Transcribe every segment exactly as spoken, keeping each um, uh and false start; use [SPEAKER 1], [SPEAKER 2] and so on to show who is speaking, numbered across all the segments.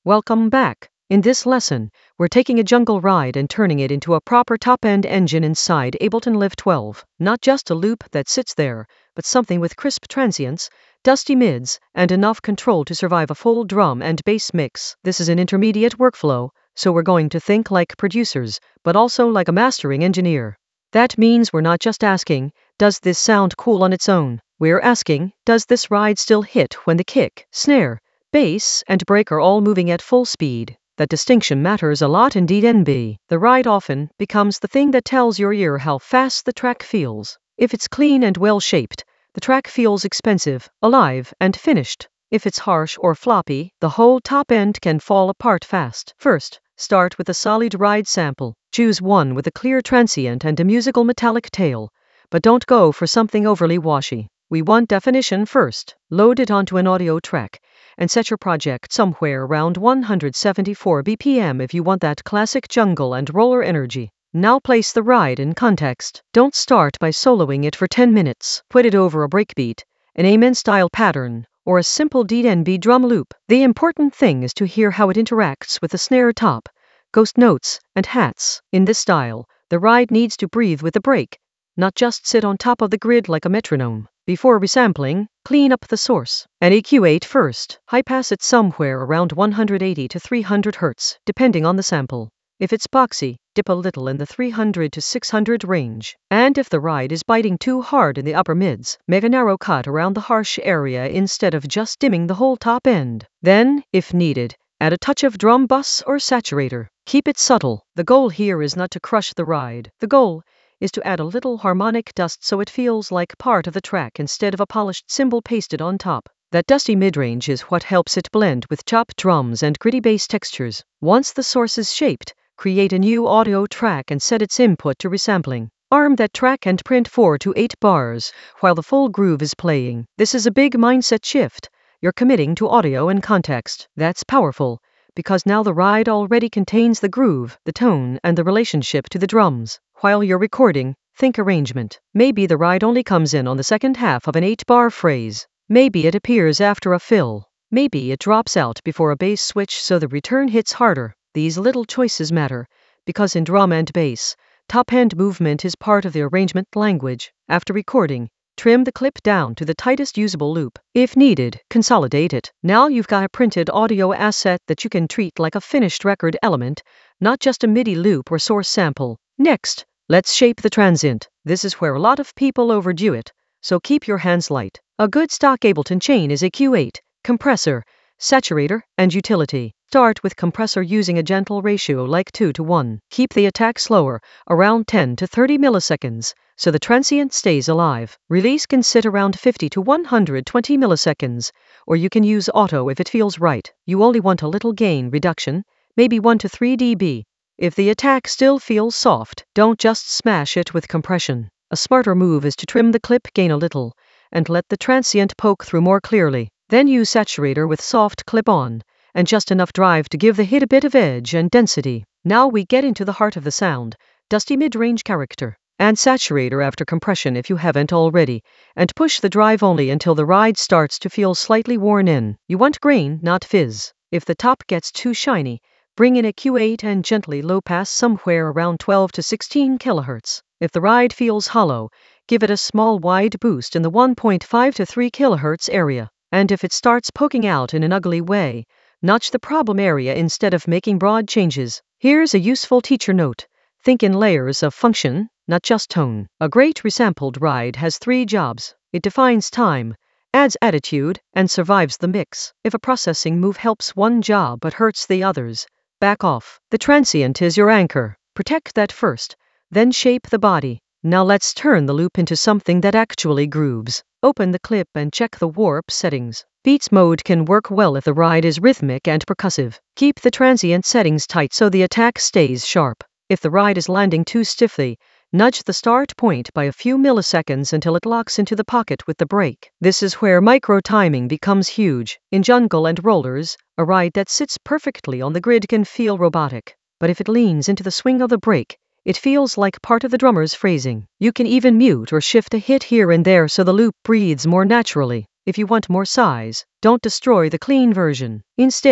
[SPEAKER 1] Welcome back. In this lesson, we're taking a jungle ride and turning it into a proper top-end engine inside Ableton Live twelve. Not just a loop that sits there, but something with crisp transients, dusty mids, and enough control to survive a full drum and bass mix. This is an intermediate workflow, so we're going to think like producers, but also like a mastering engineer. That means we're not just asking, does this sound cool on its own? We're asking, does this ride still hit when the kick, snare, bass, and break are all moving at full speed? That distinction matters a lot in D N B. The ride often becomes the thing that tells your ear how fast the track feels. If it's clean and well-shaped, the track feels expensive, alive, and finished. If it's harsh or floppy, the whole top end can fall apart fast. First, start with a solid ride sample. Choose one with a clear transient and a musical metallic tail, but don't go for something overly washy. We want definition first. Load it onto an audio track and set your project somewhere around one hundred seventy-four B P M if you want that classic jungle and roller energy. Now place the ride in context. Don't start by soloing it for ten minutes. Put it over a breakbeat, an amen-style pattern, or a simple D N B drum loop. The important thing is to hear how it interacts with the snare top, ghost notes, and hats. In this style, the ride needs to breathe with the break, not just sit on top of the grid like a metronome. Before resampling, clean up the source and E Q eight first. High pass it somewhere around one hundred eighty to three hundred hertz, depending on the sample. If it's boxy, dip a little in the three hundred to six hundred range. And if the ride is biting too hard in the upper mids, make a narrow cut around the harsh area instead of just dimming the whole top end. Then, if needed, add a touch of drum bus or saturator. Keep it subtle. The goal here is not to crush the ride. The goal is to add a little harmonic dust so it feels like part of the track instead of a polished cymbal pasted on top. That dusty mid-range is what helps it blend with chopped drums and gritty bass textures. Once the source is shaped, create a new audio track and set its input to resampling. Arm that track and print four to eight bars while the full groove is playing. This is a big mindset shift. You're committing to audio and context. That's powerful, because now the ride already contains the groove, the tone, and the relationship to the drums. While you're recording, think arrangement. Maybe the ride only comes in on the second half of an eight-bar phrase. Maybe it appears after a fill. Maybe it drops out before a bass switch so the return hits harder. These little choices matter, because in drum and bass, top-end movement is part of the arrangement language. After recording, trim the clip down to the tightest usable loop. If needed, consolidate it. Now you've got a printed audio asset that you can treat like a finished record element, not just a MIDI loop or source sample. Next, let's shape the transient. This is where a lot of people overdo it, so keep your hands light. A good stock Ableton chain is E Q eight, compressor, saturator, and utility. Start with compressor using a gentle ratio like two to one. Keep the attack slower, around ten to thirty milliseconds, so the transient stays alive. Release can sit around fifty to one hundred twenty milliseconds, or you can use auto if it feels right. You only want a little gain reduction, maybe one to three decibels. If the attack still feels soft, don't just smash it with compression. A smarter move is to trim the clip gain a little, and let the transient poke through more clearly. Then use saturator with soft clip-on, and just enough drive to give the hit a bit of edge and density. Now we get into the heart of the sound, dusty mid-range character. Add saturator after compression if you haven't already, and push the drive only until the ride starts to feel slightly worn in. You want grain, not fizz. If the top gets too shiny, bring in a E Q eight and gently low pass somewhere around twelve to sixteen kilohertz. If the ride feels hollow, give it a small wide boost in the one point five to three kilohertz area. And if it starts poking out in an ugly way, notch the problem area instead of making broad changes. Here's a useful teacher note. Think in layers of function, not just tone. A great resampled ride has three jobs. It defines time, adds attitude, and survives the mix. If a processing move helps one job but hurts the others, back off. The transient is your anchor. Protect that first, then shape the body. Now let's turn the loop into something that actually grooves. Open the clip and check the warp settings. Beats mode can work well if the ride is rhythmic and percussive. Keep the transient settings tight so the attack stays sharp. If the ride is landing too stiffly, nudge the start point by a few milliseconds until it locks into the pocket with the break. This is where micro-timing becomes huge. In jungle and rollers, a ride that sits perfectly on the grid can feel robotic. But if it leans into the swing of the break, it feels like part of the drummer's phrasing. You can even mute or shift a hit here and there so the loop breathes more naturally. If you want more size, don't destroy the clean version. Instead,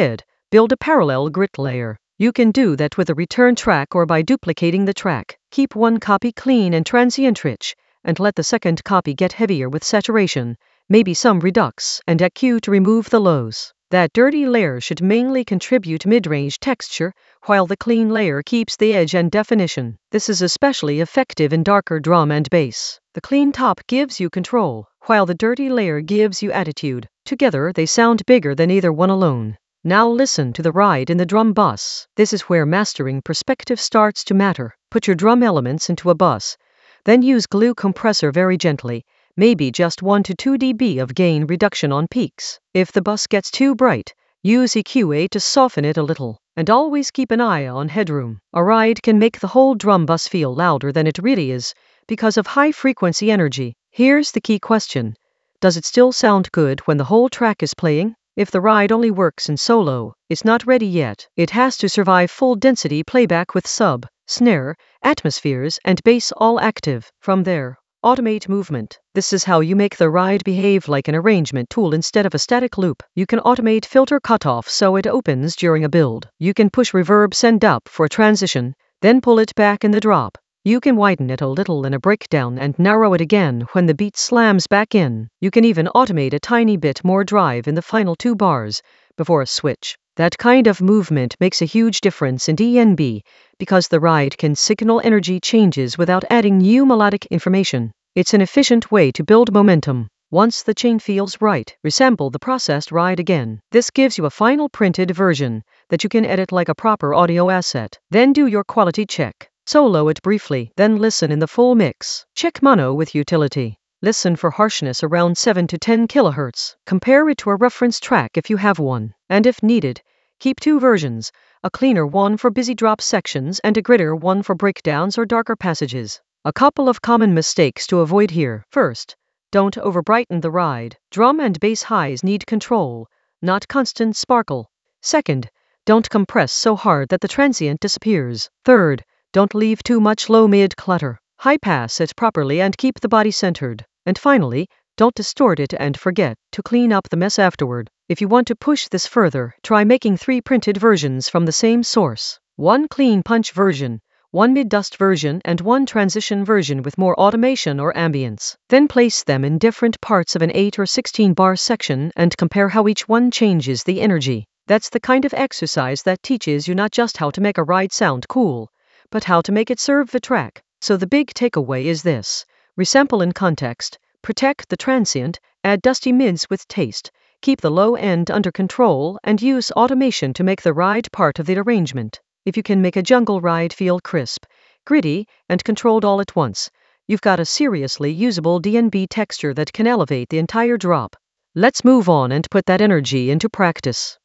[SPEAKER 1] Build a parallel grit layer. You can do that with a return track or by duplicating the track. Keep one copy clean and transient rich, and let the second copy get heavier with saturation, maybe some redux and E Q to remove the lows. That dirty layer should mainly contribute mid-range texture, while the clean layer keeps the edge and definition. This is especially effective in darker drum and bass. The clean top gives you control, while the dirty layer gives you attitude. Together, they sound bigger than either one alone. Now listen to the ride in the drum bus. This is where mastering perspective starts to matter. Put your drum elements into a bus, then use glue compressor very gently, maybe just one to two decibels of gain reduction on peaks. If the bus gets too bright, use E Q A to soften it a little, and always keep an eye on headroom. A ride can make the whole drum bus feel louder than it really is, because of high-frequency energy. Here's the key question. Does it still sound good when the whole track is playing? If the ride only works in solo, it's not ready yet. It has to survive full-density playback with sub, snare, atmospheres, and bass all active. From there, automate movement. This is how you make the ride behave like an arrangement tool instead of a static loop. You can automate filter cutoff so it opens during a build. You can push reverb send up for a transition, then pull it back in the drop. You can widen it a little in a breakdown and narrow it again when the beat slams back in. You can even automate a tiny bit more drive in the final two bars before a switch. That kind of movement makes a huge difference in D N B because the ride can signal energy changes without adding new melodic information. It's an efficient way to build momentum. Once the chain feels right, resample the processed ride again. This gives you a final printed version that you can edit like a proper audio asset. Then do your quality check. Solo it briefly, then listen in the full mix. Check mono with utility. Listen for harshness around seven to ten kilohertz. Compare it to a reference track if you have one. And if needed, keep two versions, a cleaner one for busy drop sections and a grittier one for breakdowns or darker passages. A couple of common mistakes to avoid here. First, don't overbrighten the ride. Drum and bass highs need control, not constant sparkle. Second, don't compress so hard that the transient disappears. Third, don't leave too much low-mid clutter. High-pass it properly and keep the body centered. And finally, don't distort it and forget to clean up the mess afterward. If you want to push this further, try making three printed versions from the same source. One clean punch version, one mid-dust version, and one transition version with more automation or ambience. Then place them in different parts of an eight or sixteen bar section and compare how each one changes the energy. That's the kind of exercise that teaches you not just how to make a ride sound cool, but how to make it serve the track. So the big takeaway is this. Resample in context, protect the transient, add dusty mids with taste, keep the low end under control, and use automation to make the ride part of the arrangement. If you can make a jungle ride feel crisp, gritty, and controlled all at once, you've got a seriously usable D N B texture that can elevate the entire drop. Let's move on and put that energy into practice.